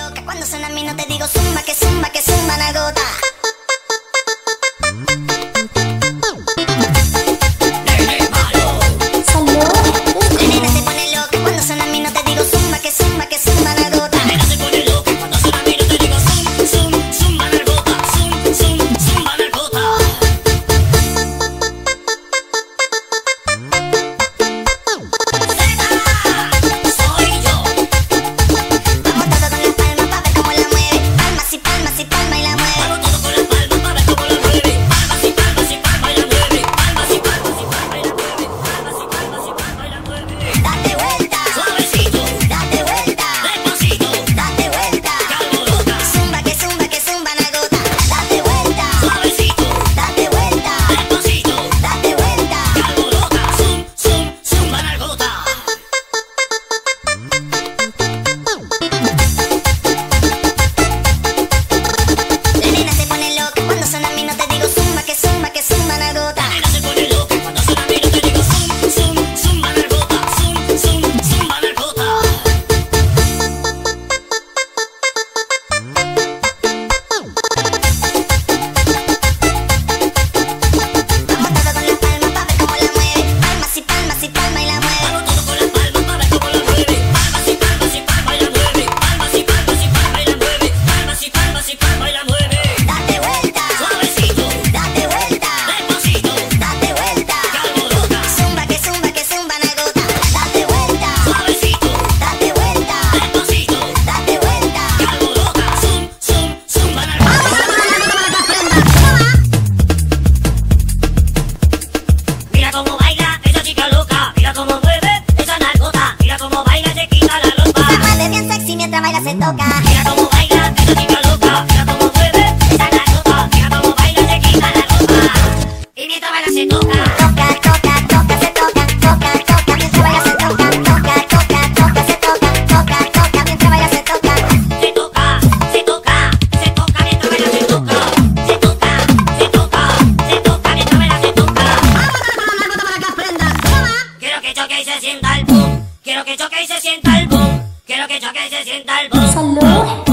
loca. Cuando suena a mí no te digo zumba, que zumba, que zumba la gota. La nena se pone loca. Cuando suena a mí no te digo zumba, que zumba, que zumba la gota. La nena se pone loca. Cuando suena a mí no te digo zum, zum, zumba la gota. Zum, zum, zumba la gota. Soy yo. Vamos todos con las palmas pa' ver cómo la mueve. Palmas y palmas y palmas y la mueve. Vamos todos con las palmas para ver cómo la mueve. Palmas y palmas y palmas y la mueve. Palmas y palmas y palmas y la mueve. Palmas y palmas y palmas y la mueve. Date vuelta, Suavecito, date vuelta, despacito, date vuelta. calmorosa. Zumba, que zumba la gota. Date vuelta, Suavecito, date vuelta, despacito, date vuelta. calmorosa. Zum, zum, zumba la gota. La nena se pone loca. Cuando suena a mí no te digo zumba, que zumba, que zumba la gota. La nena se pone loca. Cuando suena a mí no te digo zum, zum, zumba la gota. Zum, zum, zumba la gota. Vamos todos con las palmas pa' ver cómo la mueve. Palmas y palmas y palmas y la mueve. Vamos todos con las palmas para ver cómo la mueve. Palmas y palmas y palmas y la mueve. Palmas y palmas y palmas y la mueve. Palmas y palmas y palmas y la mueve. Date vuelta, Suavecito, date vuelta, despacito, date vuelta. calmorosa. Zumba, que zumba la gota. Date vuelta, Suavecito, date vuelta, despacito, date vuelta. calmorosa. Zum, zum, zumba la gota. Mira cómo baila esa chica loca. Mira cómo mueve esa nalgota. Mira cómo baila y se quita la ropa. Se mueve bien sexy mientras baila se toca. Mira cómo baila esa chica loca. Mira cómo mueve esa nalgota. Mira cómo baila y se quita la ropa. Y mientras baila se toca. Toca, toca, toca, se toca. Toca, toca, mientras baila se toca. Toca, toca, toca, se toca. Toca, toca, mientras baila se toca. Se toca, se toca, se toca mientras baila se toca. Se toca, se toca, se toca mientras baila se toca. Quiero que choque y se sienta el boom. Quiero que choque y se sienta el boom. Quiero que choque y se sienta el boom. Salud.